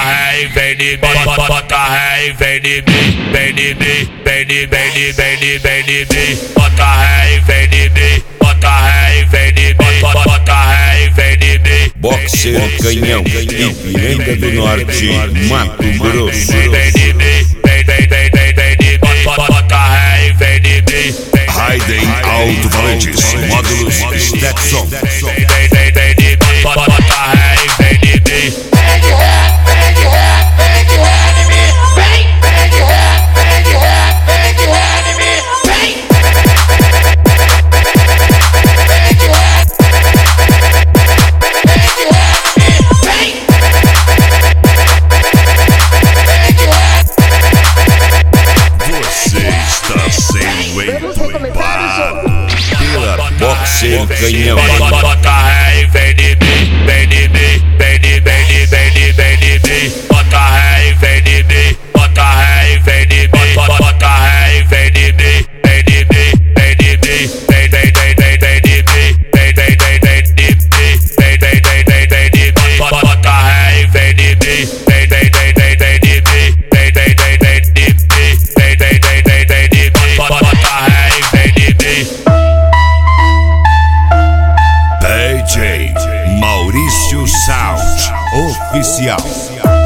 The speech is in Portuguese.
ré e vem de mim, bota ré e vem de mim, vem de mim, vem de mim, vem de mim, bota ré e vem de mim, bota ré e vem de mim, bota ré e vem de mim. Boxeiro Canhão, Ipiranga do Norte, Mato Grosso. Vem de mim, vem de mim, bota ré e vem de mim. Raiden Alto-Falantes, módulos Stetson. Vem de mim, bota ré e vem de mim. Vem de ré, vem de ré, vem de ré de mim. Vem de ré, vem de ré, vem de ré de mim. Vem de ré, vem de ré de mim. Você está sendo entubado pela Boxeiro Canhão. Bota ré e vem de mim, vem de mim, vem de mim, vem de mim, bota ré e vem de mim, bota ré e vem de mim, bota ré e vem de mim, vem de mim, vem de mim, vem de mim, vem de mim, vem de mim, bota ré e vem de mim, vem de mim, vem de mim, bota ré e vem de mim. DJ Maurício Sound Oficial.